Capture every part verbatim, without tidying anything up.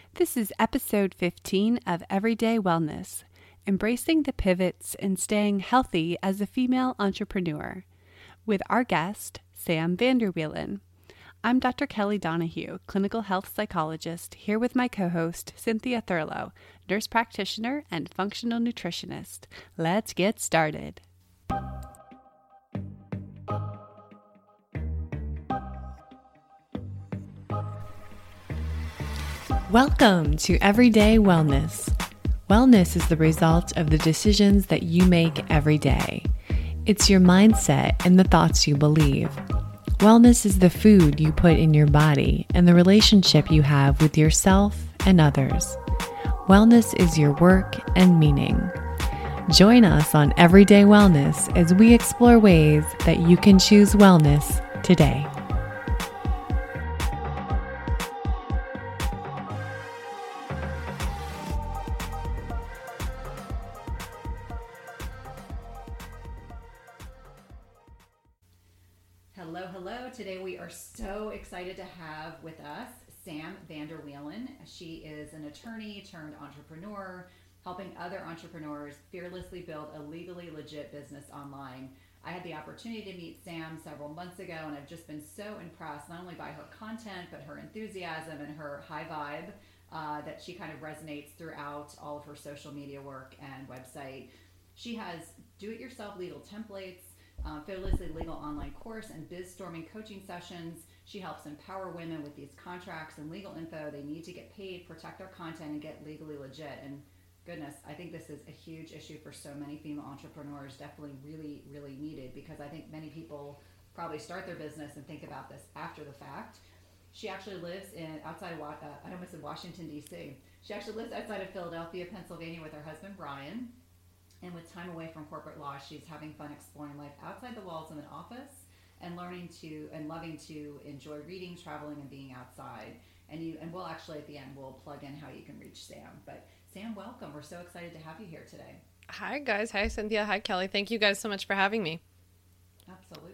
This is episode fifteen of Everyday Wellness, embracing the pivots and staying healthy as a female entrepreneur, with our guest, Sam Vanderwielen. I'm Doctor Kelly Donahue, clinical health psychologist, here with my co-host, Cynthia Thurlow, nurse practitioner and functional nutritionist. Let's get started. Welcome to Everyday Wellness. Wellness is the result of the decisions that you make every day. It's your mindset and the thoughts you believe. Wellness is the food you put in your body and the relationship you have with yourself and others. Wellness is your work and meaning. Join us on Everyday Wellness as we explore ways that you can choose wellness today. Hello, hello. Today we are so excited to have with us Sam Vanderwielen. She is an attorney turned entrepreneur, helping other entrepreneurs fearlessly build a legally legit business online. I had the opportunity to meet Sam several months ago, and I've just been so impressed not only by her content, but her enthusiasm and her high vibe uh, that she kind of resonates throughout all of her social media work and website. She has do-it-yourself legal templates, Uh, Fearlessly Legal online course, and biz-storming coaching sessions. She helps empower women with these contracts and legal info they need to get paid, protect their content, and get legally legit. And goodness, I think this is a huge issue for so many female entrepreneurs, definitely really, really needed, because I think many people probably start their business and think about this after the fact. She actually lives in outside of, uh, I almost said Washington, D C. She actually lives outside of Philadelphia, Pennsylvania with her husband, Brian. And with time away from corporate law, she's having fun exploring life outside the walls of an office and learning to and loving to enjoy reading, traveling, and being outside. And you and we'll actually at the end we'll plug in how you can reach Sam. But Sam, welcome. We're so excited to have you here today. Hi guys. Hi Cynthia. Hi Kelly. Thank you guys so much for having me. Absolutely.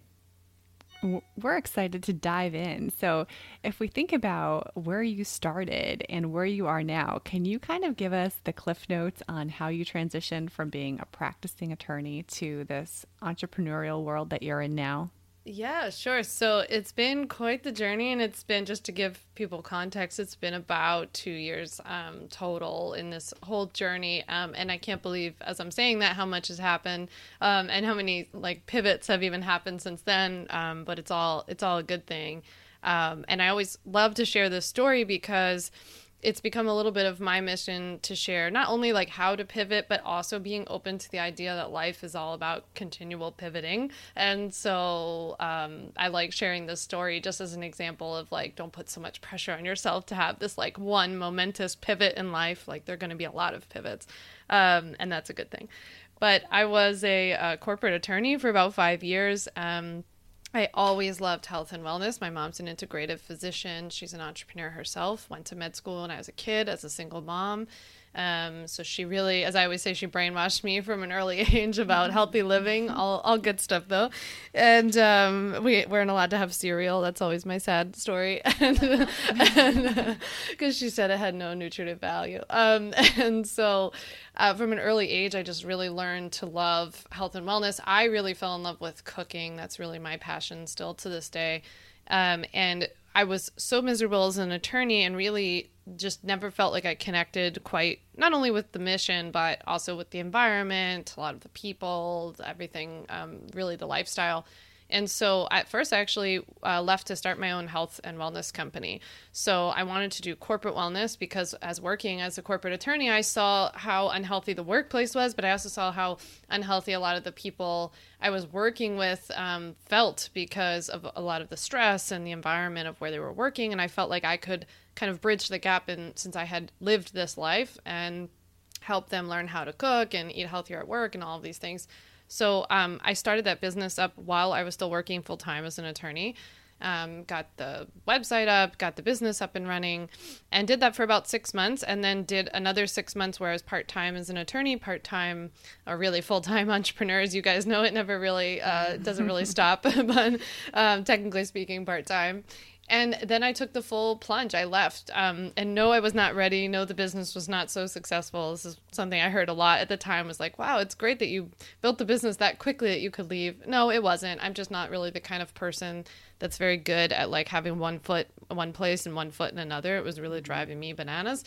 We're excited to dive in. So if we think about where you started and where you are now, can you kind of give us the cliff notes on how you transitioned from being a practicing attorney to this entrepreneurial world that you're in now? Yeah, sure. So it's been quite the journey, and it's been, just to give people context, it's been about two years um, total in this whole journey. Um, and I can't believe, as I'm saying that, how much has happened um, and how many like pivots have even happened since then. Um, but it's all it's all a good thing. Um, and I always love to share this story because it's become a little bit of my mission to share not only like how to pivot, but also being open to the idea that life is all about continual pivoting. And so um, I like sharing this story just as an example of like, don't put so much pressure on yourself to have this like one momentous pivot in life. Like there are going to be a lot of pivots, um, and that's a good thing. But I was a, a corporate attorney for about five years. Um, I always loved health and wellness. My mom's an integrative physician. She's an entrepreneur herself, went to med school when I was a kid as a single mom. Um, so she really, as I always say, she brainwashed me from an early age about healthy living, all, all good stuff though. And um, we weren't allowed to have cereal. That's always my sad story. and because she said it had no nutritive value. Um, and so uh, from an early age, I just really learned to love health and wellness. I really fell in love with cooking. That's really my passion still to this day. Um, and I was so miserable as an attorney and really just never felt like I connected quite, not only with the mission, but also with the environment, a lot of the people, everything, um, really the lifestyle. And so at first I actually uh, left to start my own health and wellness company. So I wanted to do corporate wellness because as working as a corporate attorney, I saw how unhealthy the workplace was, but I also saw how unhealthy a lot of the people I was working with um, felt because of a lot of the stress and the environment of where they were working. And I felt like I could kind of bridge the gap in, since I had lived this life, and help them learn how to cook and eat healthier at work and all of these things. So um, I started that business up while I was still working full-time as an attorney. Um, got the website up, got the business up and running, and did that for about six months, and then did another six months where I was part-time as an attorney, part-time, or really full-time entrepreneur. As you guys know, it never really, uh, doesn't really stop, but um, technically speaking, part-time. And then I took the full plunge. I left. Um, and no, I was not ready. No, the business was not so successful. This is something I heard a lot at the time, was like, wow, it's great that you built the business that quickly that you could leave. No, it wasn't. I'm just not really the kind of person that's very good at like having one foot one place and one foot in another. It was really driving me bananas.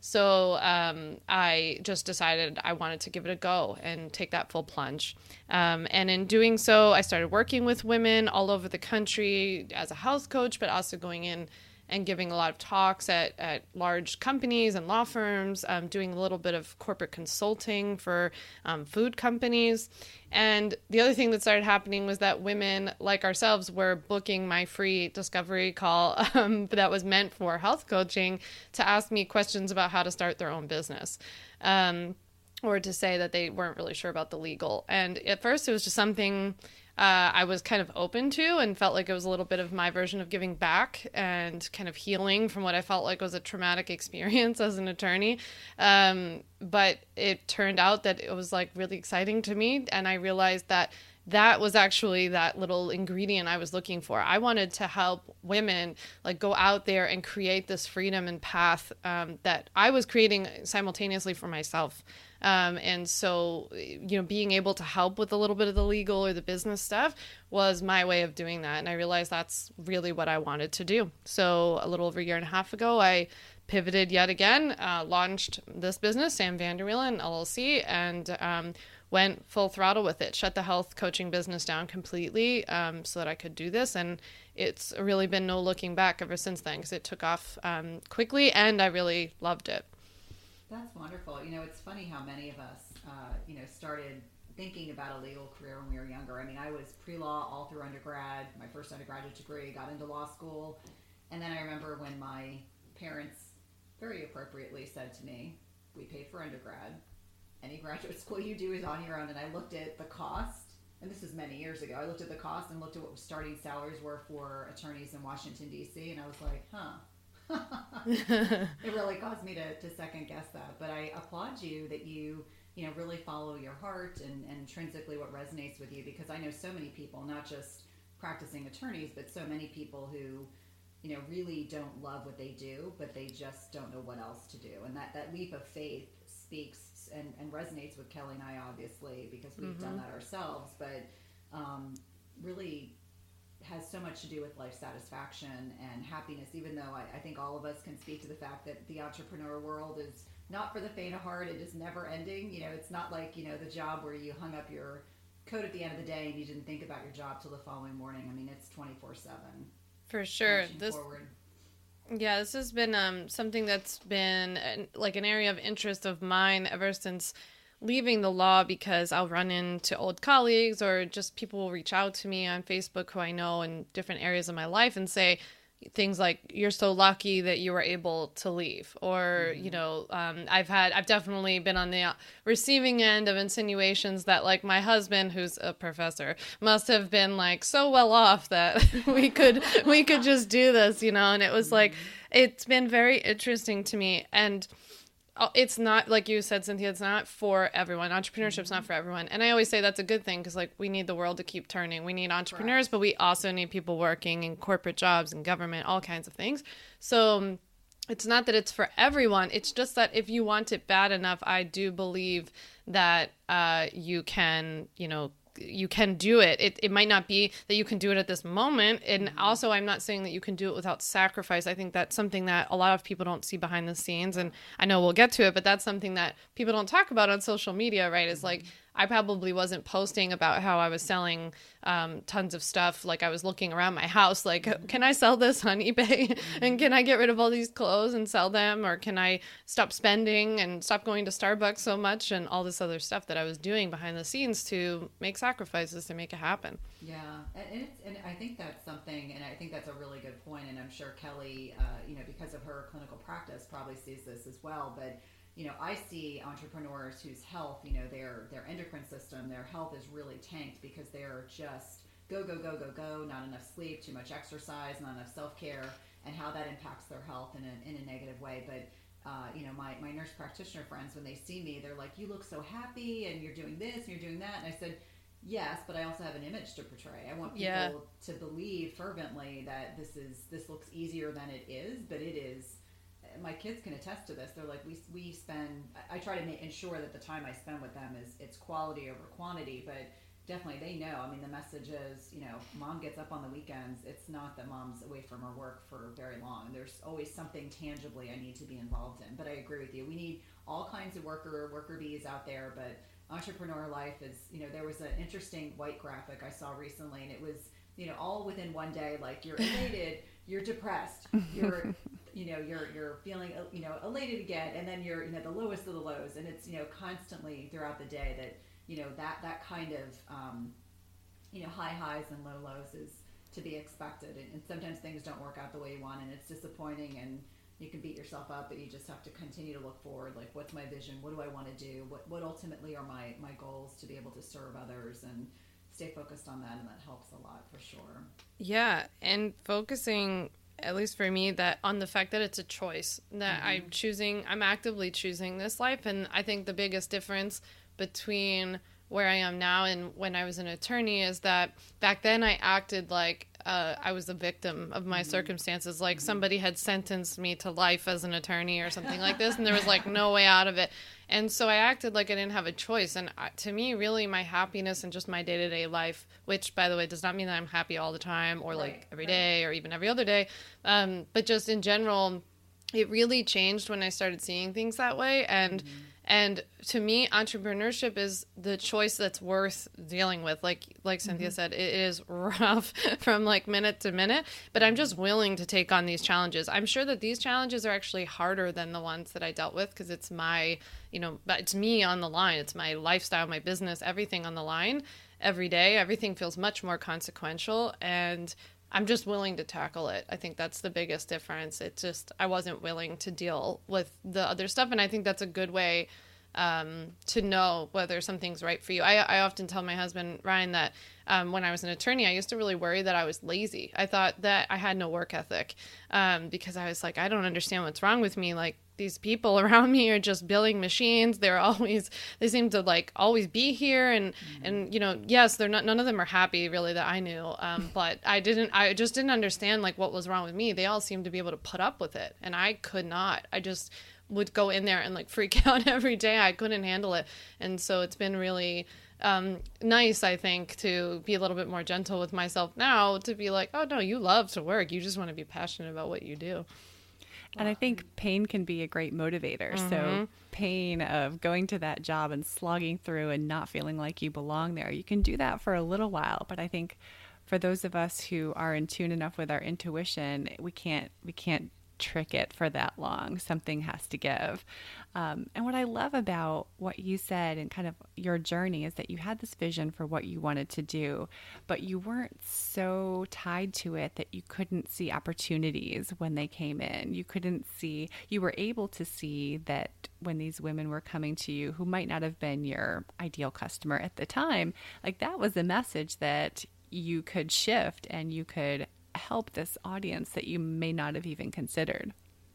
So um, I just decided I wanted to give it a go and take that full plunge. Um, and in doing so, I started working with women all over the country as a health coach, but also going in and giving a lot of talks at, at large companies and law firms, um, doing a little bit of corporate consulting for um, food companies. And the other thing that started happening was that women like ourselves were booking my free discovery call um, that was meant for health coaching to ask me questions about how to start their own business. Um, or to say that they weren't really sure about the legal. And at first it was just something uh, I was kind of open to and felt like it was a little bit of my version of giving back and kind of healing from what I felt like was a traumatic experience as an attorney. Um, but it turned out that it was like really exciting to me. And I realized that that was actually that little ingredient I was looking for. I wanted to help women like go out there and create this freedom and path um, that I was creating simultaneously for myself. Um, and so, you know, being able to help with a little bit of the legal or the business stuff was my way of doing that. And I realized that's really what I wanted to do. So a little over a year and a half ago, I pivoted yet again, uh, launched this business, Sam Vander Wielen L L C, and um, went full throttle with it, shut the health coaching business down completely um, so that I could do this. And it's really been no looking back ever since then, because it took off um, quickly and I really loved it. That's wonderful. You know, it's funny how many of us, uh, you know, started thinking about a legal career when we were younger. I mean, I was pre-law all through undergrad, my first undergraduate degree, got into law school. And then I remember when my parents very appropriately said to me, we paid for undergrad. Any graduate school you do is on your own. And I looked at the cost, and this was many years ago. I looked at the cost and looked at what starting salaries were for attorneys in Washington, D C, and I was like, huh. It really caused me to, to second guess that. But I applaud you that you, you know, really follow your heart and, and intrinsically what resonates with you, because I know so many people, not just practicing attorneys, but so many people who, you know, really don't love what they do, but they just don't know what else to do. And that, that leap of faith speaks and, and resonates with Kelly and I, obviously, because we've mm-hmm. done that ourselves, but um, really has so much to do with life satisfaction and happiness, even though I, I think all of us can speak to the fact that the entrepreneur world is not for the faint of heart. It is never ending. You know, it's not like, you know, the job where you hung up your coat at the end of the day and you didn't think about your job till the following morning. I mean, it's twenty-four seven. For sure. This, forward. Yeah, this has been um, something that's been an, like an area of interest of mine ever since leaving the law, because I'll run into old colleagues or just people will reach out to me on Facebook who I know in different areas of my life and say things like, you're so lucky that you were able to leave. Or, mm-hmm. you know, um, I've had, I've definitely been on the receiving end of insinuations that like my husband, who's a professor, must have been like so well off that we could, we could just do this, you know? And it was mm-hmm. like, it's been very interesting to me. And it's not, like you said, Cynthia, it's not for everyone. Entrepreneurship's not for everyone. And I always say that's a good thing, because like we need the world to keep turning. We need entrepreneurs, Correct. But we also need people working in corporate jobs and government, all kinds of things. So it's not that it's for everyone. It's just that if you want it bad enough, I do believe that uh, you can, you know, you can do it. it. It might not be that you can do it at this moment. And also, I'm not saying that you can do it without sacrifice. I think that's something that a lot of people don't see behind the scenes. And I know we'll get to it, but that's something that people don't talk about on social media, right? Is like, I probably wasn't posting about how I was selling um, tons of stuff. Like I was looking around my house, like, can I sell this on eBay? And can I get rid of all these clothes and sell them? Or can I stop spending and stop going to Starbucks so much and all this other stuff that I was doing behind the scenes to make sacrifices to make it happen? Yeah. And, it's, and I think that's something, and I think that's a really good point. And I'm sure Kelly, uh, you know, because of her clinical practice, probably sees this as well. But you know, I see entrepreneurs whose health, you know, their their endocrine system, their health is really tanked because they're just go, go, go, go, go, not enough sleep, too much exercise, not enough self-care, and how that impacts their health in a, in a negative way. But, uh, you know, my, my nurse practitioner friends, when they see me, they're like, you look so happy, and you're doing this, and you're doing that. And I said, yes, but I also have an image to portray. I want people Yeah. to believe fervently that this is this looks easier than it is, but it is. My kids can attest to this. They're like, we we spend. I, I try to make, ensure that the time I spend with them is it's quality over quantity, but definitely they know. I mean, the message is, you know, mom gets up on the weekends. It's not that mom's away from her work for very long. There's always something tangibly I need to be involved in. But I agree with you. We need all kinds of worker worker bees out there, but entrepreneur life is, you know, there was an interesting white graphic I saw recently, and it was, you know, all within one day, like you're elated, you're depressed, you're, you know, you're, you're feeling, you know, elated again. And then you're, you know, the lowest of the lows. And it's, you know, constantly throughout the day that, you know, that, that kind of, um, you know, high highs and low lows is to be expected. And, and sometimes things don't work out the way you want, and it's disappointing, and you can beat yourself up, but you just have to continue to look forward. Like, what's my vision? What do I want to do? What, what ultimately are my, my goals to be able to serve others, and stay focused on that. And that helps a lot for sure. Yeah. And focusing, at least for me, that on the fact that it's a choice, that mm-hmm. I'm choosing, I'm actively choosing this life. And I think the biggest difference between where I am now and when I was an attorney is that back then I acted like uh, I was a victim of my mm-hmm. circumstances. Like mm-hmm. somebody had sentenced me to life as an attorney or something like this, and there was like no way out of it. And so I acted like I didn't have a choice. And to me, really, my happiness and just my day-to-day life, which, by the way, does not mean that I'm happy all the time or right, like every right. day or even every other day. Um, but just in general, it really changed when I started seeing things that way. And mm-hmm. And to me, entrepreneurship is the choice that's worth dealing with. Like like Cynthia mm-hmm. said, it is rough from like minute to minute, but I'm just willing to take on these challenges. I'm sure that these challenges are actually harder than the ones that I dealt with, because it's my, you know, it's me on the line. It's my lifestyle, my business, everything on the line every day. Everything feels much more consequential, and I'm just willing to tackle it. I think that's the biggest difference. It just, I wasn't willing to deal with the other stuff. And I think that's a good way um, to know whether something's right for you. I, I often tell my husband, Ryan, that um, when I was an attorney, I used to really worry that I was lazy. I thought that I had no work ethic um, because I was like, I don't understand what's wrong with me. Like, these people around me are just billing machines. They're always, they seem to like always be here. And, mm-hmm. and, you know, yes, they're not, none of them are happy really that I knew. Um, but I didn't, I just didn't understand like what was wrong with me. They all seemed to be able to put up with it. And I could not. I just would go in there and like freak out every day. I couldn't handle it. And so it's been really um, nice, I think, to be a little bit more gentle with myself now, to be like, oh no, you love to work. You just want to be passionate about what you do. And I think pain can be a great motivator. Mm-hmm. So pain of going to that job and slogging through and not feeling like you belong there, you can do that for a little while. But I think for those of us who are in tune enough with our intuition, we can't we can't trick it for that long. Something has to give. Um, and what I love about what you said and kind of your journey is that you had this vision for what you wanted to do, but you weren't so tied to it that you couldn't see opportunities when they came in. You couldn't see, you were able to see that when these women were coming to you who might not have been your ideal customer at the time, like that was a message that you could shift and you could help this audience that you may not have even considered.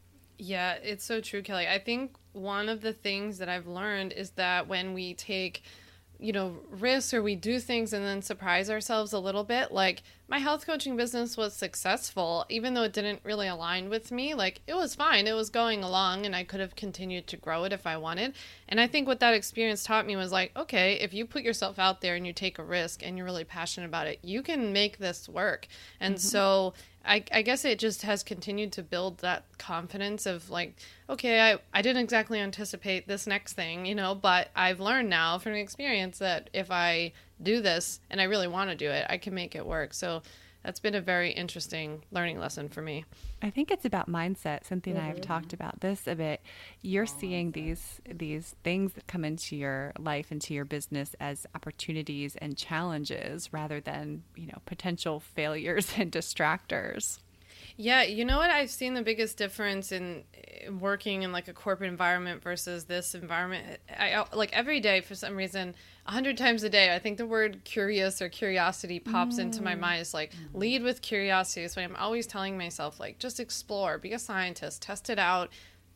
Yeah, it's so true, Kelly. I think one of the things that I've learned is that when we take, you know, risks or we do things and then surprise ourselves a little bit, like my health coaching business was successful, even though it didn't really align with me. Like it was fine. It was going along and I could have continued to grow it if I wanted. And I think what that experience taught me was like, okay, if you put yourself out there and you take a risk and you're really passionate about it, you can make this work. And mm-hmm. so I, I guess it just has continued to build that confidence of like, okay, I, I didn't exactly anticipate this next thing, you know, but I've learned now from experience that if I do this and I really want to do it, I can make it work. So that's been a very interesting learning lesson for me. I think it's about mindset. Cynthia and mm-hmm. I have talked about this a bit. You're oh, seeing these these things that come into your life, into your business as opportunities and challenges rather than, you know, potential failures and distractors. Yeah, you know what? I've seen the biggest difference in working in like a corporate environment versus this environment. I like every day for some reason, a hundred times a day, I think the word curious or curiosity pops mm. into my mind. It's like mm. lead with curiosity. So I'm always telling myself like just explore, be a scientist, test it out,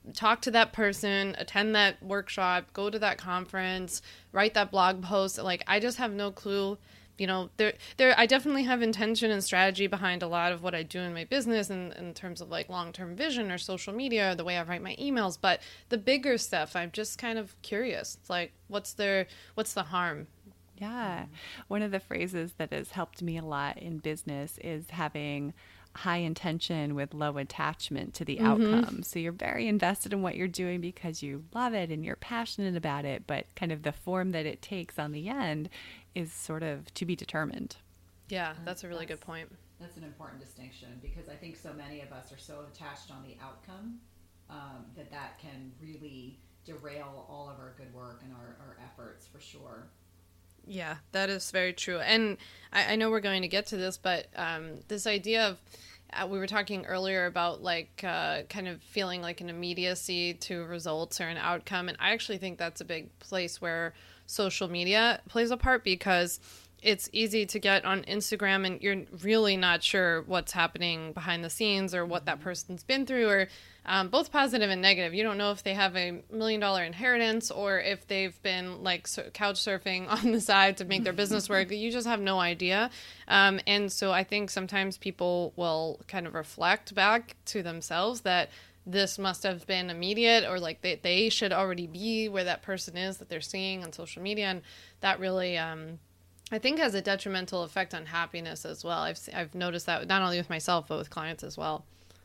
talk to that person, attend that workshop, go to that conference, write that blog post. Like, I just have no clue. You know, there, there, I definitely have intention and strategy behind a lot of what I do in my business in, in terms of like long-term vision or social media or the way I write my emails. But the bigger stuff, I'm just kind of curious. It's like, what's the, what's the harm? Yeah. One of the phrases that has helped me a lot in business is having high intention with low attachment to the mm-hmm. outcome. So you're very invested in what you're doing because you love it and you're passionate about it, but kind of the form that it takes on the end is sort of to be determined. Yeah, that's a really that's, good point. That's an important distinction, because I think so many of us are so attached on the outcome um, that that can really derail all of our good work and our, our efforts, for sure. Yeah, that is very true. And I, I know we're going to get to this, but um, this idea of, uh, we were talking earlier about like uh, kind of feeling like an immediacy to results or an outcome. And I actually think that's a big place where social media plays a part, because it's easy to get on Instagram and you're really not sure what's happening behind the scenes or what that person's been through, or um, both positive and negative. You don't know if they have a million dollar inheritance or if they've been like so couch surfing on the side to make their business work. You just have no idea. Um, and so I think sometimes people will kind of reflect back to themselves that this must have been immediate, or like they, they should already be where that person is that they're seeing on social media. And that really, um, I think, has a detrimental effect on happiness as well. I've I've noticed that not only with myself, but with clients as well.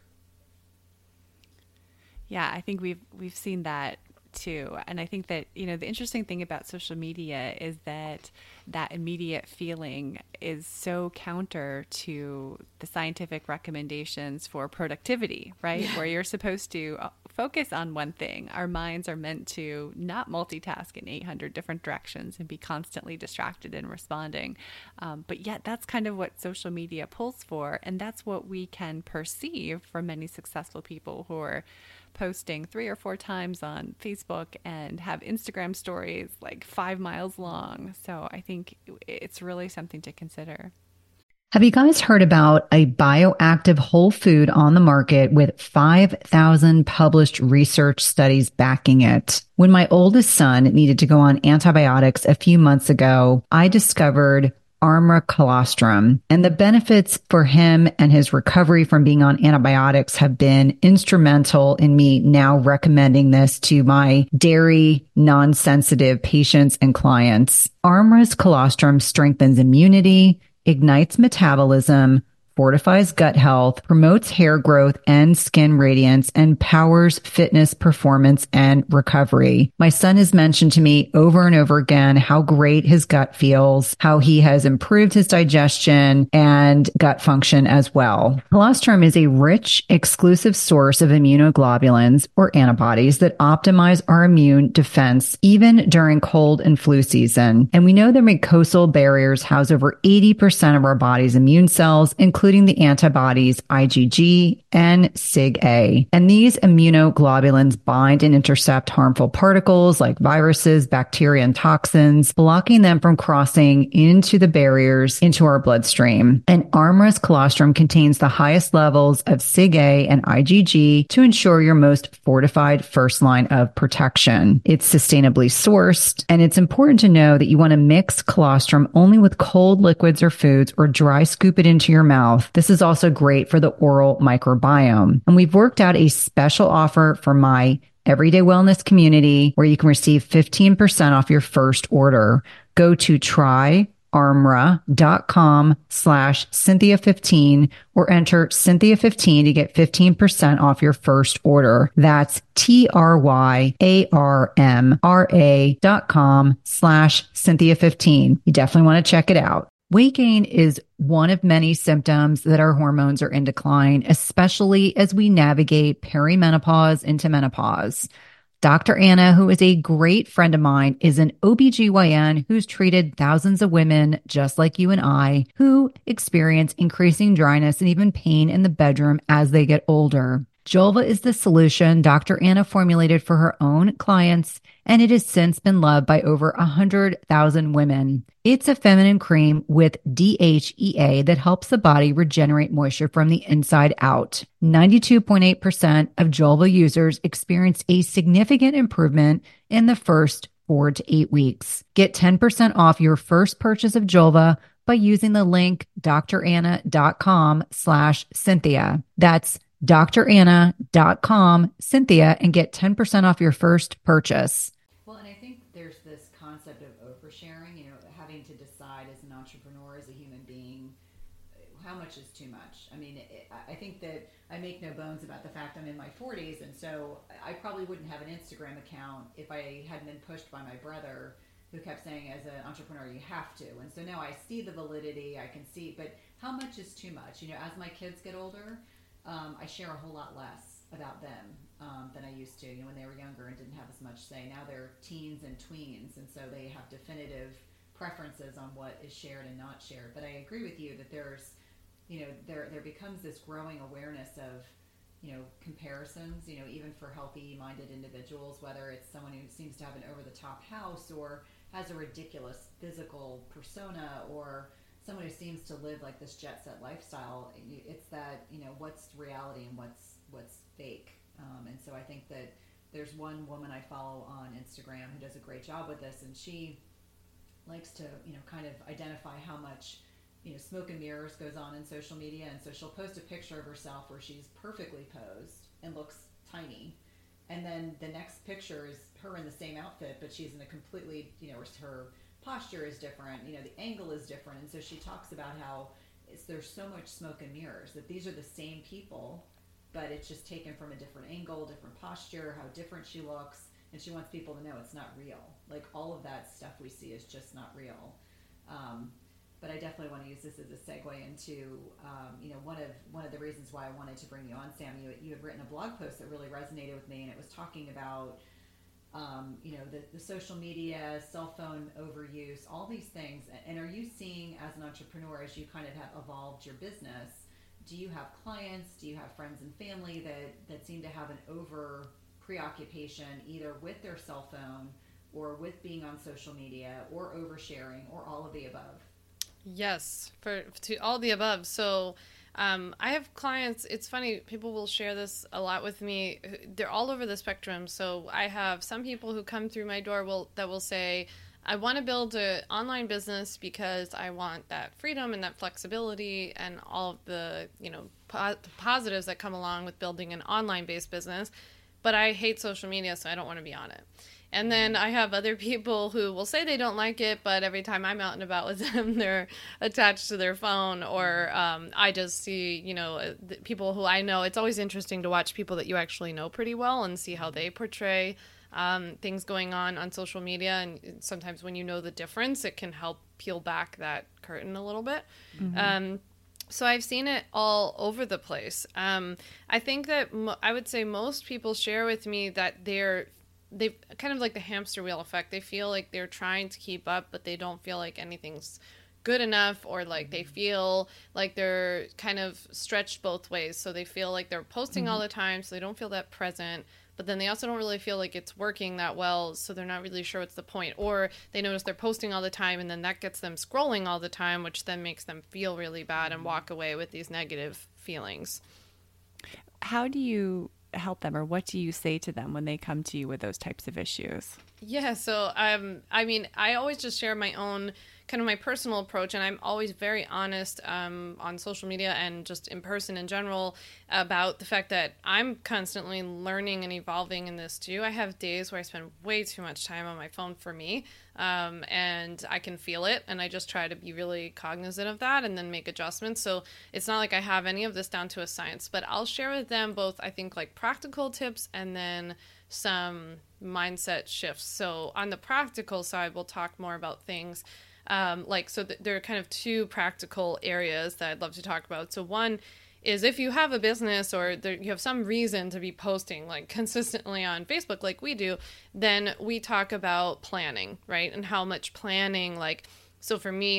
Yeah, I think we've we've seen that too. And I think that, you know, the interesting thing about social media is that that immediate feeling is so counter to the scientific recommendations for productivity, right? Yeah. Where you're supposed to focus on one thing. Our minds are meant to not multitask in eight hundred different directions and be constantly distracted and responding. Um, but yet that's kind of what social media pulls for. And that's what we can perceive from many successful people who are posting three or four times on Facebook and have Instagram stories like five miles long. So I think it's really something to consider. Have you guys heard about a bioactive whole food on the market with five thousand published research studies backing it? When my oldest son needed to go on antibiotics a few months ago, I discovered Armra Colostrum, and the benefits for him and his recovery from being on antibiotics have been instrumental in me now recommending this to my dairy non-sensitive patients and clients. Armra's colostrum strengthens immunity, ignites metabolism, fortifies gut health, promotes hair growth and skin radiance, and powers fitness, performance, and recovery. My son has mentioned to me over and over again how great his gut feels, how he has improved his digestion and gut function as well. Colostrum is a rich, exclusive source of immunoglobulins, or antibodies, that optimize our immune defense even during cold and flu season. And we know that mucosal barriers house over eighty percent of our body's immune cells, including including the antibodies I G G and SIG-A. And these immunoglobulins bind and intercept harmful particles like viruses, bacteria, and toxins, blocking them from crossing into the barriers into our bloodstream. And Armra's colostrum contains the highest levels of SIG-A and I G G to ensure your most fortified first line of protection. It's sustainably sourced, and it's important to know that you want to mix colostrum only with cold liquids or foods, or dry scoop it into your mouth. This is also great for the oral microbiome. And we've worked out a special offer for my Everyday Wellness community where you can receive fifteen percent off your first order. Go to tryarmra.com slash Cynthia 15 or enter Cynthia fifteen to get fifteen percent off your first order. That's T-R-Y-A-R-M-R-A dot com slash Cynthia 15. You definitely want to check it out. Weight gain is one of many symptoms that our hormones are in decline, especially as we navigate perimenopause into menopause. Doctor Anna, who is a great friend of mine, is an O B G Y N who's treated thousands of women just like you and I who experience increasing dryness and even pain in the bedroom as they get older. Julva is the solution Doctor Anna formulated for her own clients, and it has since been loved by over one hundred thousand women. It's a feminine cream with D H E A that helps the body regenerate moisture from the inside out. ninety-two point eight percent of Julva users experienced a significant improvement in the first four to eight weeks. Get ten percent off your first purchase of Julva by using the link dranna.com slash Cynthia. That's dranna.com Cynthia and get ten percent off your first purchase. Well, and I think there's this concept of oversharing, you know, having to decide as an entrepreneur, as a human being, how much is too much. I mean, it, I think that I make no bones about the fact I'm in my forties, and so I probably wouldn't have an Instagram account if I hadn't been pushed by my brother, who kept saying, as an entrepreneur, you have to. And so now I see the validity, I can see, but how much is too much? You know, as my kids get older, um, I share a whole lot less about them um, than I used to, you know, when they were younger and didn't have as much say. Now they're teens and tweens, and so they have definitive preferences on what is shared and not shared. But I agree with you that there's, you know, there there becomes this growing awareness of, you know, comparisons, you know, even for healthy-minded individuals, whether it's someone who seems to have an over-the-top house or has a ridiculous physical persona, or someone who seems to live like this jet-set lifestyle. It's that, you know, what's reality and what's what's fake. Um, and so I think that there's one woman I follow on Instagram who does a great job with this, and she likes to, you know, kind of identify how much, you know, smoke and mirrors goes on in social media. And so she'll post a picture of herself where she's perfectly posed and looks tiny. And then the next picture is her in the same outfit, but she's in a completely, you know, her posture is different, you know, the angle is different. And so she talks about how it's, there's so much smoke and mirrors, that these are the same people, but it's just taken from a different angle, different posture, how different she looks. And she wants people to know it's not real. Like, all of that stuff we see is just not real. Um, But I definitely want to use this as a segue into, um, you know, one of one of the reasons why I wanted to bring you on, Sam. You you had written a blog post that really resonated with me, and it was talking about, um, you know, the, the social media, cell phone overuse, all these things. And are you seeing, as an entrepreneur, as you kind of have evolved your business, do you have clients, do you have friends and family that, that seem to have an over preoccupation either with their cell phone or with being on social media or oversharing or all of the above? Yes, for to all the above. So um, I have clients. It's funny, people will share this a lot with me. They're all over the spectrum. So I have some people who come through my door will that will say, I want to build an online business because I want that freedom and that flexibility and all of the, you know, po- positives that come along with building an online-based business. But I hate social media, so I don't want to be on it. And then I have other people who will say they don't like it, but every time I'm out and about with them, they're attached to their phone. Or um, I just see, you know, people who I know. It's always interesting to watch people that you actually know pretty well and see how they portray um, things going on on social media. And sometimes when you know the difference, it can help peel back that curtain a little bit. Mm-hmm. Um, so I've seen it all over the place. Um, I think that mo- I would say most people share with me that they're they kind of like the hamster wheel effect. They feel like they're trying to keep up, but they don't feel like anything's good enough, or like they feel like they're kind of stretched both ways. So they feel like they're posting mm-hmm. all the time, so they don't feel that present, but then they also don't really feel like it's working that well, so they're not really sure what's the point. Or they notice they're posting all the time, and then that gets them scrolling all the time, which then makes them feel really bad and walk away with these negative feelings. How do you help them, or what do you say to them when they come to you with those types of issues? Yeah, so um, I mean, I always just share my own kind of my personal approach, and I'm always very honest um, on social media and just in person in general about the fact that I'm constantly learning and evolving in this too. I have days where I spend way too much time on my phone for me, um, and I can feel it, and I just try to be really cognizant of that and then make adjustments. So it's not like I have any of this down to a science, but I'll share with them both, I think, like practical tips and then some mindset shifts. So on the practical side, we'll talk more about things um, like, so th- there are kind of two practical areas that I'd love to talk about. So one is if you have a business or there, you have some reason to be posting like consistently on Facebook like we do, then we talk about planning, right? And how much planning, like, so for me, like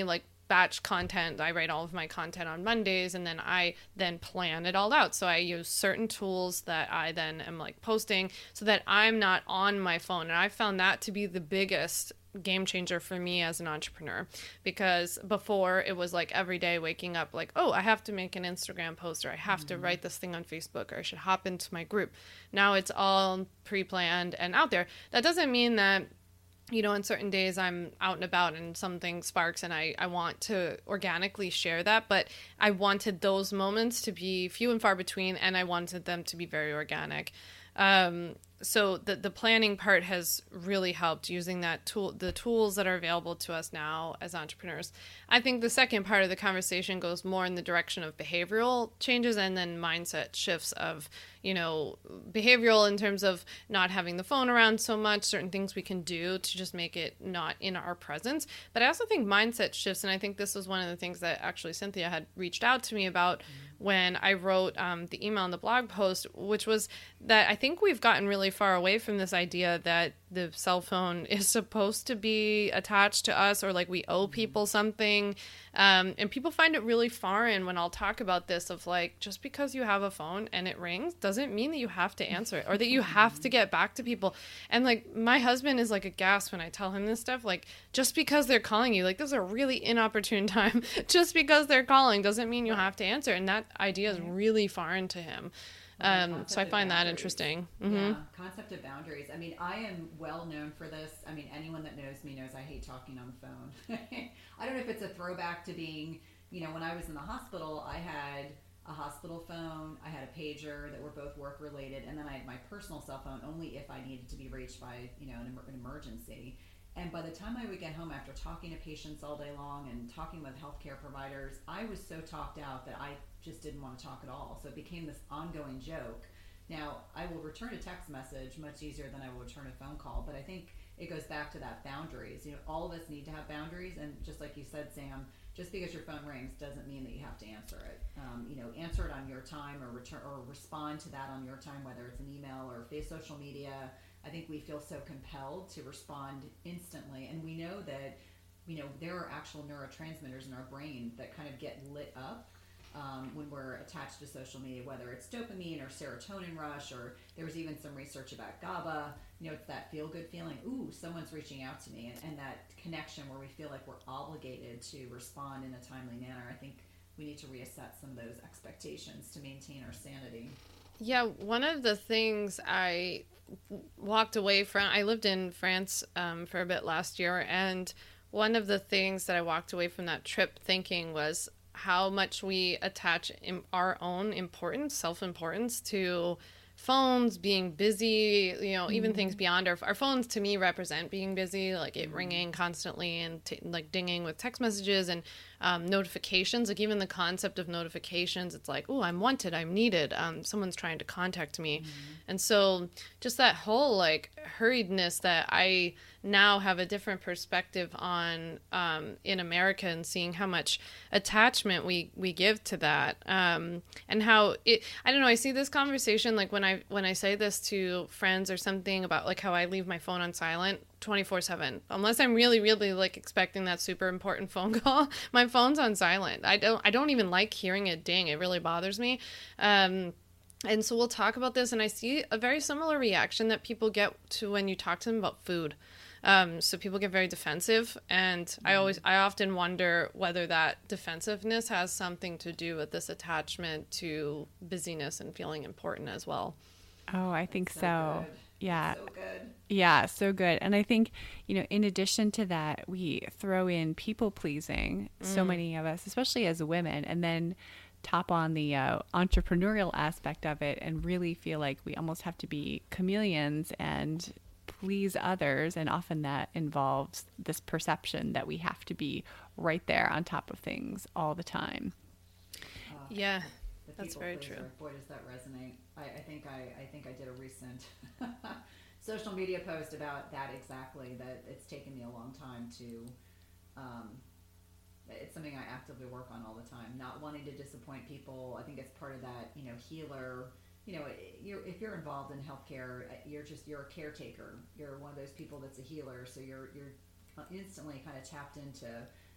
batch content. I write all of my content on Mondays, and then I then plan it all out. So I use certain tools that I then am like posting so that I'm not on my phone. And I found that to be the biggest game changer for me as an entrepreneur, because before it was like every day waking up like, oh, I have to make an Instagram post, or I have mm-hmm. to write this thing on Facebook, or I should hop into my group. Now it's all pre-planned and out there. That doesn't mean that, you know, in certain days I'm out and about and something sparks and I, I want to organically share that, but I wanted those moments to be few and far between, and I wanted them to be very organic. Um, so the the planning part has really helped, using that tool, the tools that are available to us now as entrepreneurs. I think the second part of the conversation goes more in the direction of behavioral changes and then mindset shifts of, you know, behavioral in terms of not having the phone around so much, certain things we can do to just make it not in our presence. But I also think mindset shifts, and I think this was one of the things that actually Cynthia had reached out to me about mm-hmm. when I wrote um, the email and the blog post, which was that I think we've gotten really far away from this idea that the cell phone is supposed to be attached to us, or like we owe people something. Um, and people find it really foreign when I'll talk about this of like, just because you have a phone and it rings doesn't mean that you have to answer it or that you have to get back to people. And like my husband is like aghast when I tell him this stuff, like just because they're calling you, like this is a really inopportune time. Just because they're calling doesn't mean you have to answer. And that idea is really foreign to him. Um, so I find that interesting. Mm-hmm. Yeah, concept of boundaries. I mean, I am well known for this. I mean, anyone that knows me knows I hate talking on the phone. I don't know if it's a throwback to being, you know, when I was in the hospital, I had a hospital phone, I had a pager that were both work related, and then I had my personal cell phone only if I needed to be reached by, you know, an, an emergency. And by the time I would get home after talking to patients all day long and talking with healthcare providers, I was so talked out that I just didn't want to talk at all. So it became this ongoing joke. Now, I will return a text message much easier than I will return a phone call, but I think it goes back to that boundaries. You know, all of us need to have boundaries, and just like you said, Sam, just because your phone rings doesn't mean that you have to answer it. Um, you know, answer it on your time, or return or respond to that on your time, whether it's an email or face social media. I think we feel so compelled to respond instantly, and we know that, you know, there are actual neurotransmitters in our brain that kind of get lit up um, when we're attached to social media, whether it's dopamine or serotonin rush, or there was even some research about GABA. You know, it's that feel-good feeling, ooh, someone's reaching out to me, and, and that connection where we feel like we're obligated to respond in a timely manner. I think we need to reassess some of those expectations to maintain our sanity. Yeah, one of the things I walked away from, I lived in France um, for a bit last year, and one of the things that I walked away from that trip thinking was how much we attach in our own importance, self-importance to phones, being busy, you know, even mm-hmm. things beyond our, our phones to me represent being busy, like it mm-hmm. ringing constantly and t- like dinging with text messages and um, notifications, like even the concept of notifications, it's like, oh, I'm wanted, I'm needed, um, someone's trying to contact me. Mm-hmm. And so just that whole like hurriedness that I now have a different perspective on um, in America, and seeing how much attachment we, we give to that. Um, and how it, I don't know, I see this conversation, like when I, when I say this to friends or something about like how I leave my phone on silent twenty-four seven, unless I'm really, really like expecting that super important phone call, my phone's on silent. I don't, I don't even like hearing it ding. It really bothers me. Um, and so we'll talk about this, and I see a very similar reaction that people get to when you talk to them about food. Um, so people get very defensive, and mm-hmm. I always, I often wonder whether that defensiveness has something to do with this attachment to busyness and feeling important as well. Oh, I think so. so. Yeah. So good. Yeah, so good. And I think, you know, in addition to that, we throw in people pleasing, mm. so many of us, especially as women, and then top on the uh, entrepreneurial aspect of it, and really feel like we almost have to be chameleons and please others. And often that involves this perception that we have to be right there on top of things all the time. Uh, yeah, the that's very pleaser. true. Boy, does that resonate. I, I think I, I think I did a recent social media post about that exactly, that it's taken me a long time to, um, it's something I actively work on all the time, not wanting to disappoint people. I think it's part of that, you know, healer. You know, you're, if you're involved in healthcare, you're just, you're a caretaker. You're one of those people that's a healer. So you're, you're instantly kind of tapped into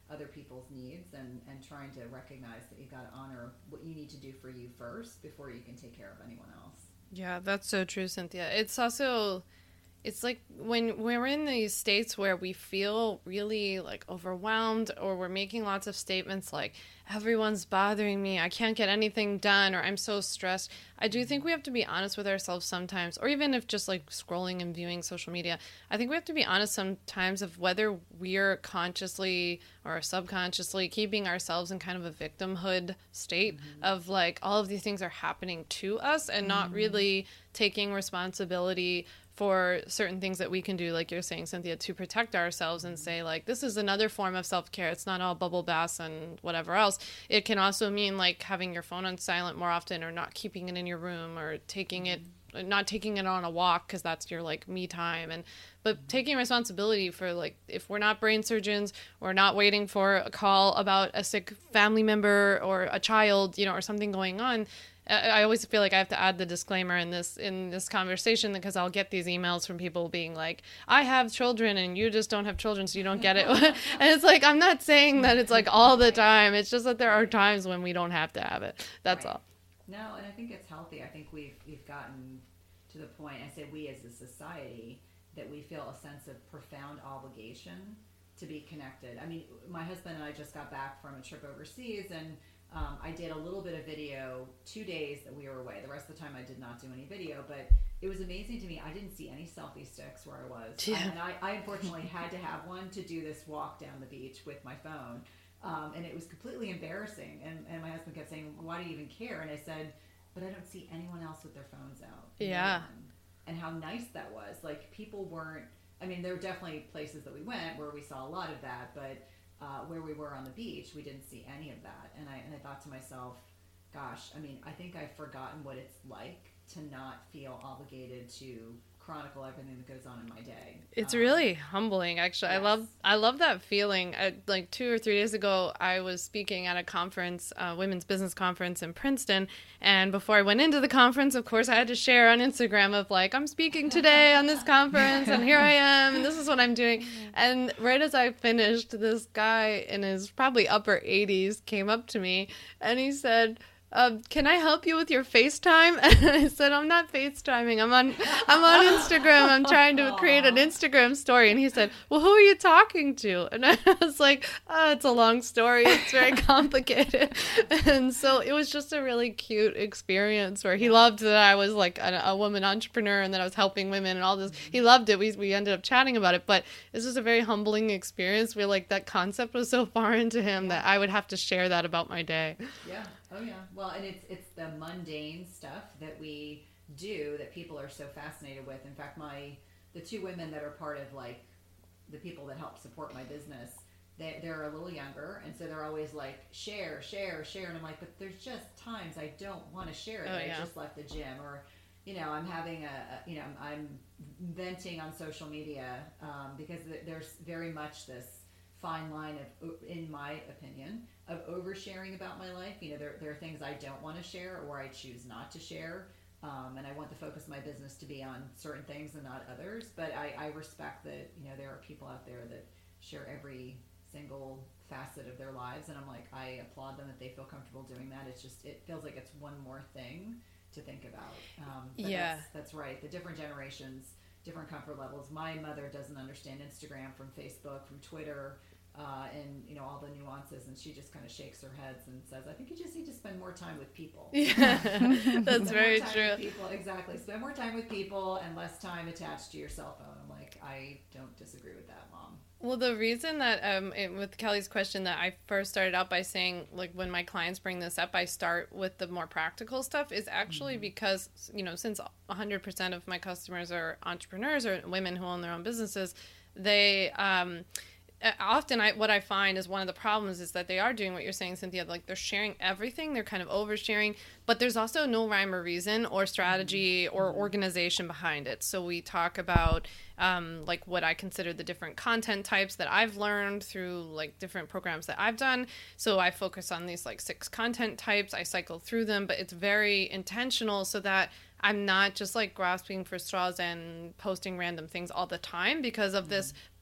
other people's needs and, and trying to recognize that you've got to honor what you need to do for you first before you can take care of anyone else. Yeah, that's so true, Cynthia. It's also, it's like when we're in these states where we feel really like overwhelmed, or we're making lots of statements like, everyone's bothering me, I can't get anything done, or I'm so stressed. I do think we have to be honest with ourselves sometimes, or even if just like scrolling and viewing social media, I think we have to be honest sometimes of whether we're consciously or subconsciously keeping ourselves in kind of a victimhood state mm-hmm. of like all of these things are happening to us and mm-hmm. not really taking responsibility for certain things that we can do, like you're saying, Cynthia, to protect ourselves and say, like, this is another form of self-care. It's not all bubble baths and whatever else. It can also mean, like, having your phone on silent more often, or not keeping it in your room, or taking it, not taking it on a walk because that's your, like, me time. And but taking responsibility for, like, if we're not brain surgeons, we're not waiting for a call about a sick family member or a child, you know, or something going on. I always feel like I have to add the disclaimer in this in this conversation, because I'll get these emails from people being like, I have children and you just don't have children, so you don't get it. And it's like, I'm not saying that it's like all the time. It's just that there are times when we don't have to have it. That's right. all. No, and I think it's healthy. I think we've we've gotten to the point, I say we as a society, that we feel a sense of profound obligation to be connected. I mean, my husband and I just got back from a trip overseas, and Um, I did a little bit of video two days that we were away. The rest of the time I did not do any video, but it was amazing to me. I didn't see any selfie sticks where I was. Yeah. I, and I, I unfortunately had to have one to do this walk down the beach with my phone. Um, and it was completely embarrassing. And, and my husband kept saying, why do you even care? And I said, but I don't see anyone else with their phones out. Yeah. No. And how nice that was. Like, people weren't, I mean, there were definitely places that we went where we saw a lot of that, but Uh, where we were on the beach, we didn't see any of that. And I, and I thought to myself, gosh, I mean, I think I've forgotten what it's like to not feel obligated to chronicle everything that goes on in my day. It's um, really humbling, actually. Yes. I love I love that feeling. I, like two or three days ago, I was speaking at a conference, a women's business conference in Princeton. And before I went into the conference, of course, I had to share on Instagram of like, I'm speaking today on this conference, and here I am, and this is what I'm doing. And right as I finished, this guy in his probably upper eighties came up to me, and he said, Um, can I help you with your FaceTime? And I said, I'm not FaceTiming. I'm on I'm on Instagram. I'm trying to create an Instagram story. And he said, well, who are you talking to? And I was like, oh, it's a long story. It's very complicated. And so it was just a really cute experience where he loved that I was like a, a woman entrepreneur and that I was helping women and all this. He loved it. We we ended up chatting about it. But this was a very humbling experience where like that concept was so far into him that I would have to share that about my day. Yeah. Oh yeah. Well, and it's it's the mundane stuff that we do that people are so fascinated with. In fact, my the two women that are part of like the people that help support my business, they they're a little younger, and so they're always like share, share, share, and I'm like, but there's just times I don't want to share it. Oh, I yeah. just left the gym, or you know, I'm having a, a you know, I'm venting on social media um, because there's very much this fine line of, in my opinion, of oversharing about my life. You know, there, there are things I don't want to share or I choose not to share. Um, and I want the focus of my business to be on certain things and not others. But I, I respect that, you know, there are people out there that share every single facet of their lives. And I'm like, I applaud them that they feel comfortable doing that. It's just, it feels like it's one more thing to think about. Um, but yeah. That's, that's right. The different generations, different comfort levels. My mother doesn't understand Instagram from Facebook, from Twitter, Uh, and you know all the nuances, and she just kind of shakes her head and says, I think you just need to spend more time with people. Yeah, that's very true. People. Exactly. Spend more time with people and less time attached to your cell phone. I'm like, I don't disagree with that, Mom. Well, the reason that um, it, with Kelly's question that I first started out by saying, like, when my clients bring this up, I start with the more practical stuff is actually mm-hmm. because, you know, since one hundred percent of my customers are entrepreneurs or women who own their own businesses, they... Um, Often I, what I find is one of the problems is that they are doing what you're saying, Cynthia, like they're sharing everything. They're kind of oversharing, but there's also no rhyme or reason or strategy or organization behind it. So we talk about um, like what I consider the different content types that I've learned through like different programs that I've done. So I focus on these like six content types. I cycle through them, but it's very intentional so that I'm not just like grasping for straws and posting random things all the time because of this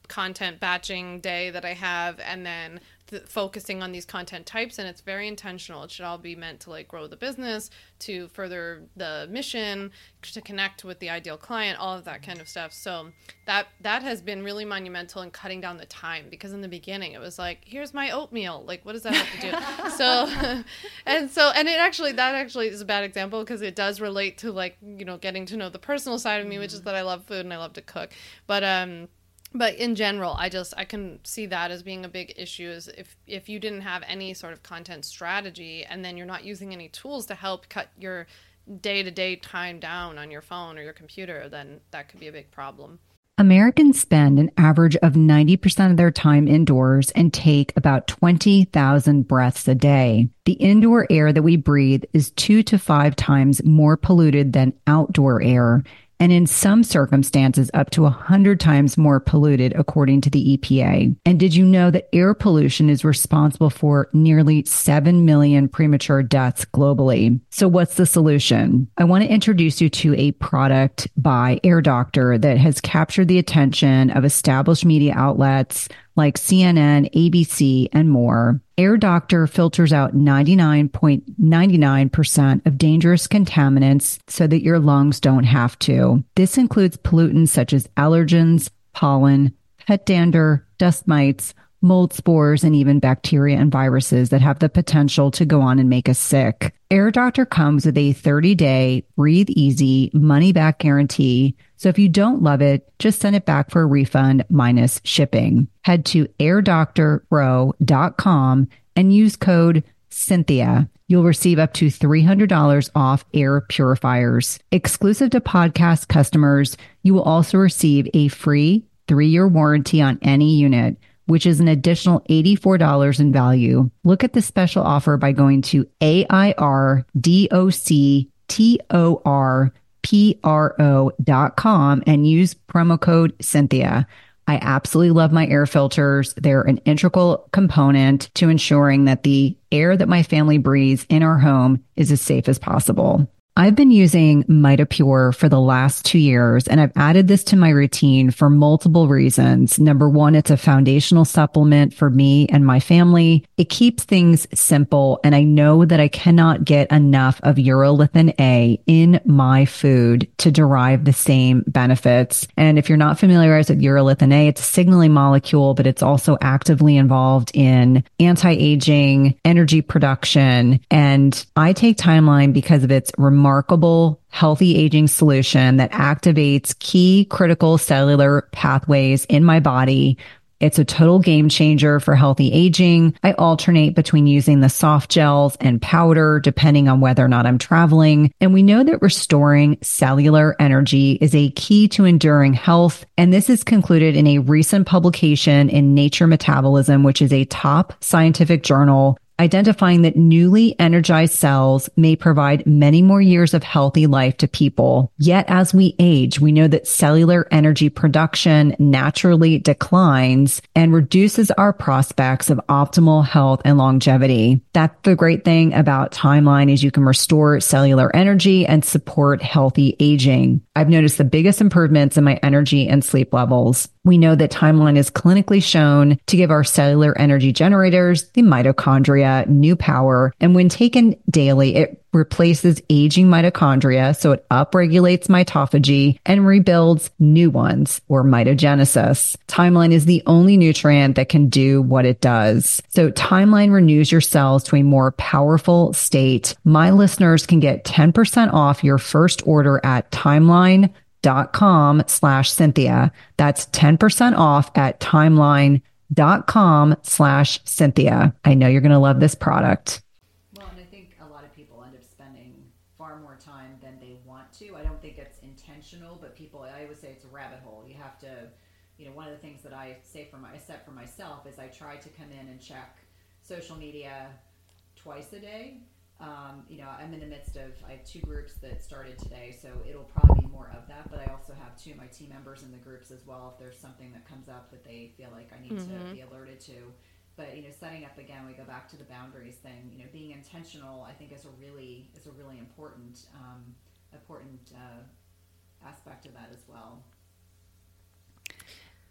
content batching day that I have, and then th- focusing on these content types. And it's very intentional. It should all be meant to like grow the business, to further the mission, to connect with the ideal client, all of that kind of stuff. So that that has been really monumental in cutting down the time, because in the beginning it was like, here's my oatmeal, like what does that have to do? so and so and it actually that actually is a bad example, because it does relate to like, you know, getting to know the personal side of me, which is that I love food and I love to cook. But um But in general, I just, I can see that as being a big issue, is if, if you didn't have any sort of content strategy, and then you're not using any tools to help cut your day-to-day time down on your phone or your computer, then that could be a big problem. Americans spend an average of ninety percent of their time indoors and take about twenty thousand breaths a day. The indoor air that we breathe is two to five times more polluted than outdoor air, and in some circumstances up to one hundred times more polluted, according to the E P A. And did you know that air pollution is responsible for nearly seven million premature deaths globally? So what's the solution? I want to introduce you to a product by Air Doctor that has captured the attention of established media outlets like C N N, A B C, and more. Air Doctor filters out ninety-nine point nine nine percent of dangerous contaminants so that your lungs don't have to. This includes pollutants such as allergens, pollen, pet dander, dust mites, mold spores, and even bacteria and viruses that have the potential to go on and make us sick. Air Doctor comes with a thirty-day breathe easy money-back guarantee. So if you don't love it, just send it back for a refund minus shipping. Head to air doctor pro dot com and use code Cynthia. You'll receive up to three hundred dollars off air purifiers. Exclusive to podcast customers, you will also receive a free three-year warranty on any unit, which is an additional eighty-four dollars in value. Look at the special offer by going to A I R D O C T O R P R O dot com and use promo code Cynthia. I absolutely love my air filters. They're an integral component to ensuring that the air that my family breathes in our home is as safe as possible. I've been using MitoPure for the last two years, and I've added this to my routine for multiple reasons. Number one, it's a foundational supplement for me and my family. It keeps things simple, and I know that I cannot get enough of urolithin A in my food to derive the same benefits. And if you're not familiarized with urolithin A, it's a signaling molecule, but it's also actively involved in anti-aging, energy production, and I take Timeline because of its remarkable remarkable healthy aging solution that activates key critical cellular pathways in my body. It's a total game changer for healthy aging. I alternate between using the soft gels and powder depending on whether or not I'm traveling. And we know that restoring cellular energy is a key to enduring health. And this is concluded in a recent publication in Nature Metabolism, which is a top scientific journal, identifying that newly energized cells may provide many more years of healthy life to people. Yet as we age, we know that cellular energy production naturally declines and reduces our prospects of optimal health and longevity. That's the great thing about Timeline, is you can restore cellular energy and support healthy aging. I've noticed the biggest improvements in my energy and sleep levels. We know that Timeline is clinically shown to give our cellular energy generators, the mitochondria, new power. And when taken daily, it replaces aging mitochondria, so it upregulates mitophagy and rebuilds new ones, or mitogenesis. Timeline is the only nutrient that can do what it does. So Timeline renews your cells to a more powerful state. My listeners can get ten percent off your first order at timeline dot com slash Cynthia. That's ten percent off at timeline dot com slash Cynthia. I know you're going to love this product. Well, and I think a lot of people end up spending far more time than they want to. I don't think it's intentional, but people, I always say it's a rabbit hole. You have to, you know, one of the things that I say for my, I set for myself is I try to come in and check social media twice a day. Um, you know, I'm in the midst of, I have two groups that started today, so it'll probably be more of that, but I also have two of my team members in the groups as well if there's something that comes up that they feel like I need mm-hmm. to be alerted to. But, you know, setting up, again, we go back to the boundaries thing, you know, being intentional, I think is a really, is a really important, um, important uh, aspect of that as well.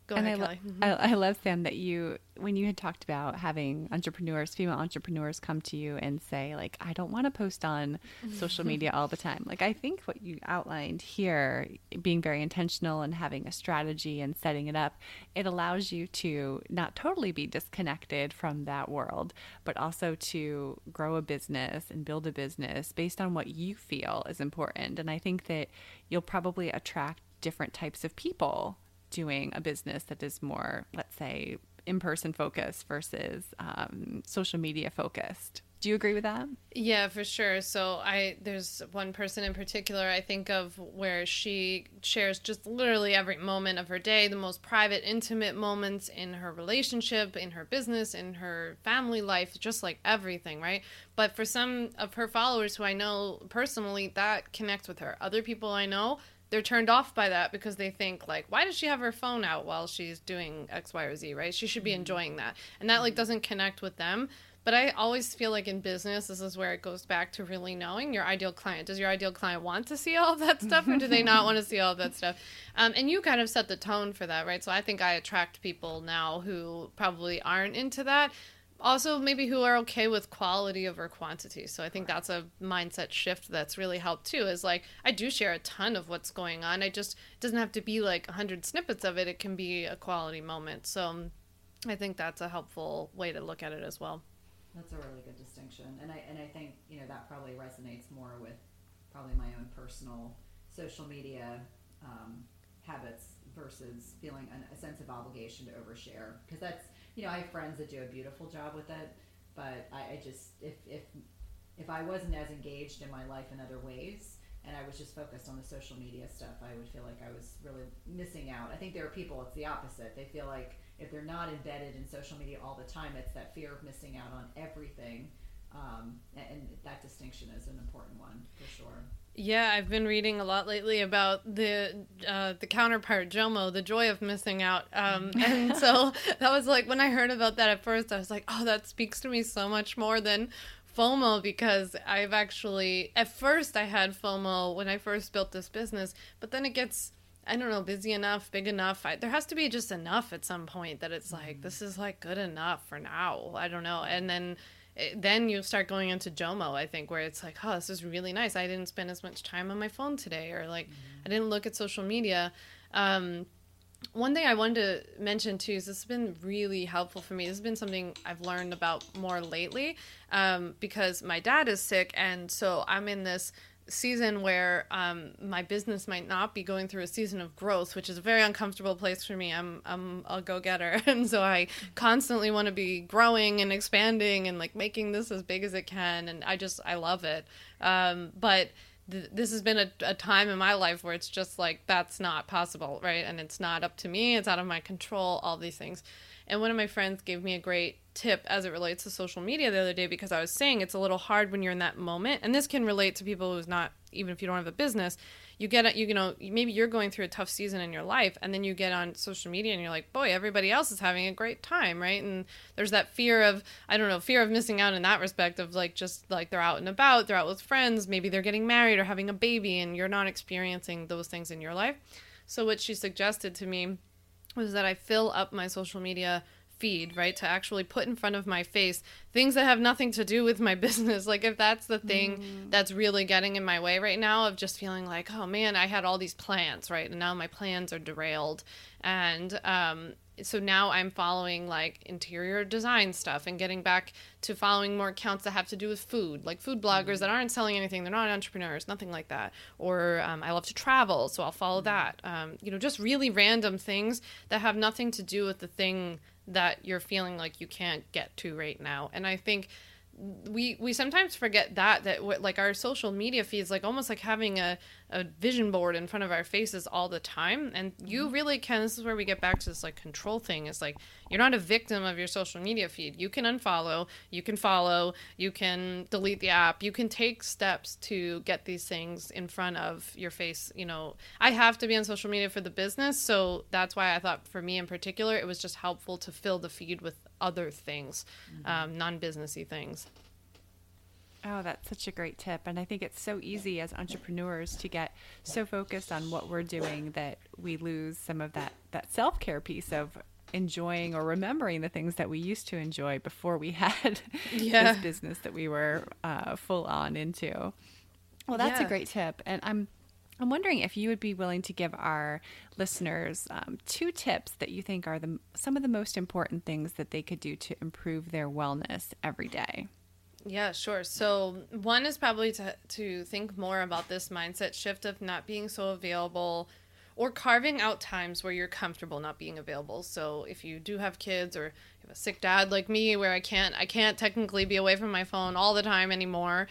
Go and ahead, I, Kelly. lo- I, I love, Sam, that you, when you had talked about having entrepreneurs, female entrepreneurs come to you and say, like, I don't want to post on social media all the time. Like, I think what you outlined here, being very intentional and having a strategy and setting it up, it allows you to not totally be disconnected from that world, but also to grow a business and build a business based on what you feel is important. And I think that you'll probably attract different types of people doing a business that is more, let's say, in-person focused versus um, social media focused. Do you agree with that? Yeah, for sure. So I there's one person in particular I think of where she shares just literally every moment of her day, the most private, intimate moments in her relationship, in her business, in her family life, just like everything, right? But for some of her followers who I know personally, that connects with her. Other people I know, they're turned off by that because they think, like, why does she have her phone out while she's doing X, Y, or Z, right? She should be enjoying that. And that, like, doesn't connect with them. But I always feel like in business, this is where it goes back to really knowing your ideal client. Does your ideal client want to see all of that stuff, or do they not want to see all of that stuff? Um, and you kind of set the tone for that, right? So I think I attract people now who probably aren't into that. Also, maybe who are okay with quality over quantity. So I think that's a mindset shift that's really helped too, is like, I do share a ton of what's going on. I just, it doesn't have to be like a hundred snippets of it. It can be a quality moment. So um, I think that's a helpful way to look at it as well. That's a really good distinction. And I, and I think, you know, that probably resonates more with probably my own personal social media um, habits versus feeling an, a sense of obligation to overshare. Because that's, you know, I have friends that do a beautiful job with it, but I, I just, if, if, if I wasn't as engaged in my life in other ways, and I was just focused on the social media stuff, I would feel like I was really missing out. I think there are people, it's the opposite. They feel like if they're not embedded in social media all the time, it's that fear of missing out on everything. Um, and, and that distinction is an important one for sure. Yeah, I've been reading a lot lately about the uh, the counterpart, JOMO, the joy of missing out. Um, and so that was like, when I heard about that at first, I was like, oh, that speaks to me so much more than FOMO, because I've actually, at first I had FOMO when I first built this business, but then it gets, I don't know, busy enough, big enough. I, there has to be just enough at some point that it's like, this is like good enough for now. I don't know. And then then you start going into JOMO, I think, where it's like, oh, this is really nice. I didn't spend as much time on my phone today, or like, mm-hmm. I didn't look at social media. Um, one thing I wanted to mention too is this has been really helpful for me. This has been something I've learned about more lately, um, because my dad is sick, and so I'm in this season where um, my business might not be going through a season of growth, which is a very uncomfortable place for me. I'm I'm a go-getter, and so I constantly want to be growing and expanding and like making this as big as it can, and I just I love it. Um, but th- this has been a, a time in my life where it's just like, that's not possible, right? And it's not up to me. It's out of my control. All these things. And one of my friends gave me a great tip as it relates to social media the other day, because I was saying it's a little hard when you're in that moment. And this can relate to people who's not, even if you don't have a business, you get, you know, maybe you're going through a tough season in your life, and then you get on social media and you're like, boy, everybody else is having a great time, right? And there's that fear of, I don't know, fear of missing out in that respect of like, just like they're out and about, they're out with friends, maybe they're getting married or having a baby, and you're not experiencing those things in your life. So what she suggested to me was that I fill up my social media feed, right, to actually put in front of my face things that have nothing to do with my business. Like, if that's the thing mm. that's really getting in my way right now, of just feeling like, oh man, I had all these plans, right, and now my plans are derailed. And um so now I'm following like interior design stuff and getting back to following more accounts that have to do with food, like food bloggers mm-hmm. that aren't selling anything. They're not entrepreneurs, nothing like that. Or um, I love to travel, so I'll follow mm-hmm. that. Um, you know, just really random things that have nothing to do with the thing that you're feeling like you can't get to right now. And I think we we sometimes forget that, that w- like our social media feeds, like almost like having a, a vision board in front of our faces all the time. And you really can, this is where we get back to this like control thing. It's like, you're not a victim of your social media feed. You can unfollow, you can follow, you can delete the app, you can take steps to get these things in front of your face. You know, I have to be on social media for the business, so that's why I thought for me in particular, it was just helpful to fill the feed with other things, mm-hmm. um, non-businessy things. Oh, that's such a great tip. And I think it's so easy as entrepreneurs to get so focused on what we're doing that we lose some of that, that self-care piece of enjoying or remembering the things that we used to enjoy before we had yeah. this business that we were uh, full on into. Well, that's yeah. a great tip. And I'm I'm wondering if you would be willing to give our listeners um, two tips that you think are the some of the most important things that they could do to improve their wellness every day. Yeah, sure. So one is probably to to think more about this mindset shift of not being so available or carving out times where you're comfortable not being available. So if you do have kids or you have a sick dad like me where I can't I can't technically be away from my phone all the time anymore,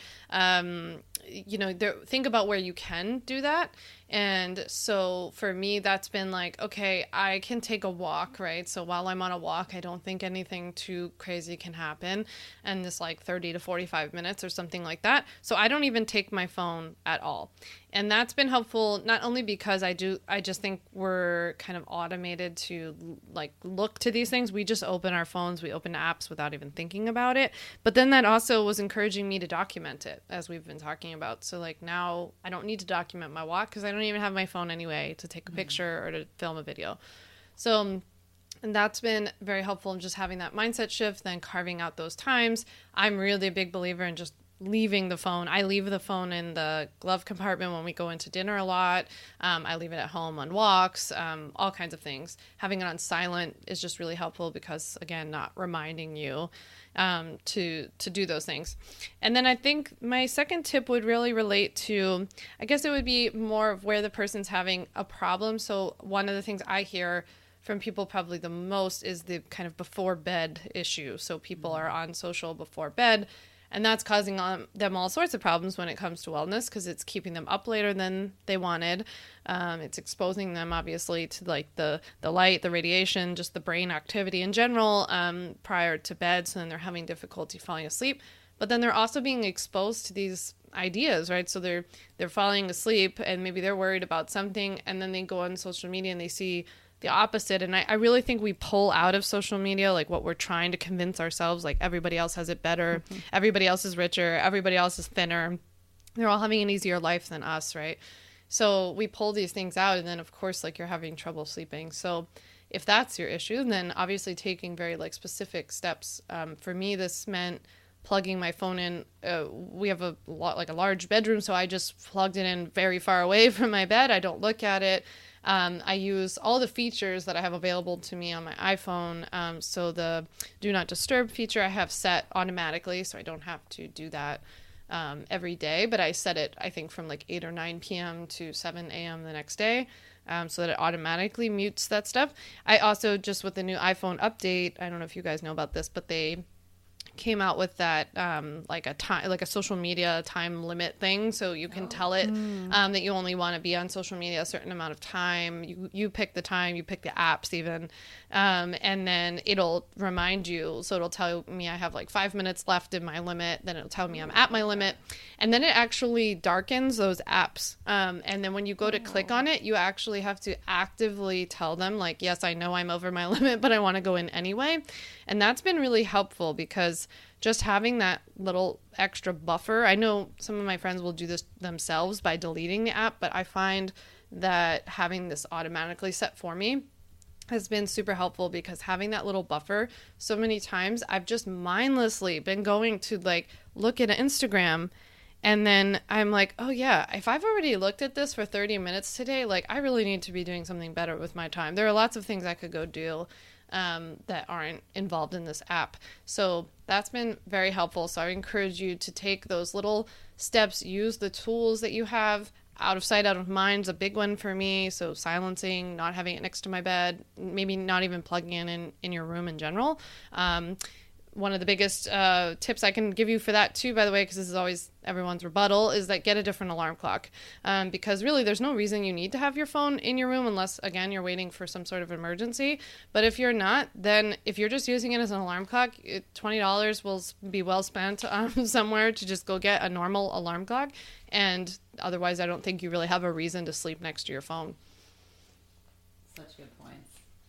um, you know, there, think about where you can do that. And so for me, that's been like, okay, I can take a walk, right? So while I'm on a walk, I don't think anything too crazy can happen. And this like thirty to forty-five minutes or something like that. So I don't even take my phone at all. And that's been helpful, not only because I do, I just think we're kind of automated to like look to these things. We just open our phones, we open apps without even thinking about it. But then that also was encouraging me to document it, as we've been talking about. So like now I don't need to document my walk because I don't even have my phone anyway to take a picture or to film a video. So um, and that's been very helpful in just having that mindset shift, then carving out those times. I'm really a big believer in just leaving the phone. I leave the phone in the glove compartment when we go into dinner a lot. Um, I leave it at home on walks, um, all kinds of things. Having it on silent is just really helpful because, again, not reminding you um, to to do those things. And then I think my second tip would really relate to, I guess it would be more of where the person's having a problem. So one of the things I hear from people probably the most is the kind of before bed issue. So people are on social before bed, and that's causing them all sorts of problems when it comes to wellness because it's keeping them up later than they wanted. Um, it's exposing them, obviously, to like the, the light, the radiation, just the brain activity in general um, prior to bed. So then they're having difficulty falling asleep. But then they're also being exposed to these ideas, right? So they're they're falling asleep and maybe they're worried about something, and then they go on social media and they see the opposite. And I, I really think we pull out of social media like what we're trying to convince ourselves, like everybody else has it better, mm-hmm. everybody else is richer, everybody else is thinner, they're all having an easier life than us, right? So we pull these things out, and then of course like you're having trouble sleeping. So if that's your issue, then obviously taking very like specific steps. Um, for me, this meant plugging my phone in. Uh, we have a lot like a large bedroom, so I just plugged it in very far away from my bed. I don't look at it. Um, I use all the features that I have available to me on my iPhone. Um, so the do not disturb feature I have set automatically, so I don't have to do that um, every day. But I set it, I think, from like eight or nine p.m. to seven a.m. the next day, um, so that it automatically mutes that stuff. I also, just with the new iPhone update, I don't know if you guys know about this, but they came out with that um, like a time, like a social media time limit thing, so you can oh. tell it mm. um, that you only want to be on social media a certain amount of time. You you pick the time, you pick the apps even, um, and then it'll remind you. So it'll tell me I have like five minutes left in my limit. Then it'll tell me I'm at my limit, and then it actually darkens those apps. Um, and then when you go to oh. click on it, you actually have to actively tell them like, yes, I know I'm over my limit, but I want to go in anyway. And that's been really helpful because just having that little extra buffer, I know some of my friends will do this themselves by deleting the app, but I find that having this automatically set for me has been super helpful because having that little buffer, so many times I've just mindlessly been going to like look at Instagram, and then I'm like, oh yeah, if I've already looked at this for thirty minutes today, like I really need to be doing something better with my time. There are lots of things I could go do um, that aren't involved in this app. So that's been very helpful. So I encourage you to take those little steps, use the tools that you have. Out of sight, out of mind is a big one for me. So silencing, not having it next to my bed, maybe not even plugging in in, in your room in general. Um, one of the biggest uh, tips I can give you for that too, by the way, because this is always everyone's rebuttal, is that get a different alarm clock. Um, because really there's no reason you need to have your phone in your room unless, again, you're waiting for some sort of emergency. But if you're not, then if you're just using it as an alarm clock, it, twenty dollars will be well spent um, somewhere to just go get a normal alarm clock. And otherwise, I don't think you really have a reason to sleep next to your phone. Such good points.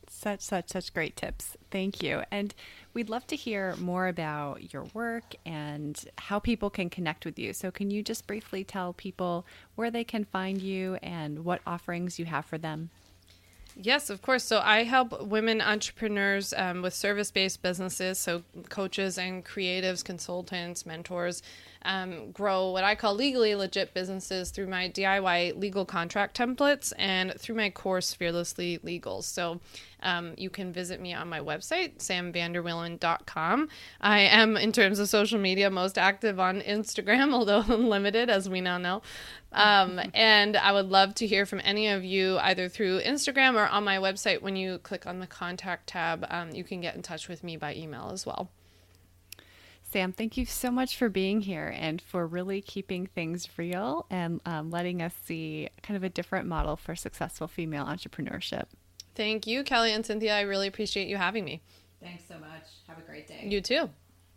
Such, such, such great tips. Thank you. And we'd love to hear more about your work and how people can connect with you. So can you just briefly tell people where they can find you and what offerings you have for them? Yes, of course. So I help women entrepreneurs um, with service-based businesses, so coaches and creatives, consultants, mentors, um, grow what I call legally legit businesses through my D I Y legal contract templates and through my course, Fearlessly Legal. So um, you can visit me on my website, sam vander wielen dot com. I am, in terms of social media, most active on Instagram, although limited, as we now know. Um, and I would love to hear from any of you either through Instagram or on my website. When you click on the contact tab, um, you can get in touch with me by email as well. Sam, thank you so much for being here and for really keeping things real and um, letting us see kind of a different model for successful female entrepreneurship. Thank you, Kelly and Cynthia. I really appreciate you having me. Thanks so much. Have a great day. You too.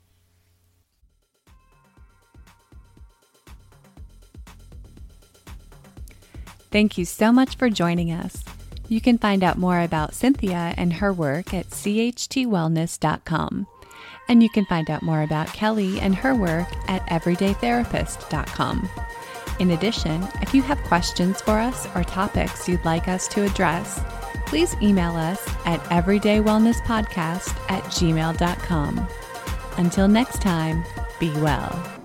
Thank you so much for joining us. You can find out more about Cynthia and her work at c h t wellness dot com. And you can find out more about Kelly and her work at everyday therapist dot com. In addition, if you have questions for us or topics you'd like us to address, please email us at everydaywellnesspodcast at gmail dot com. Until next time, be well.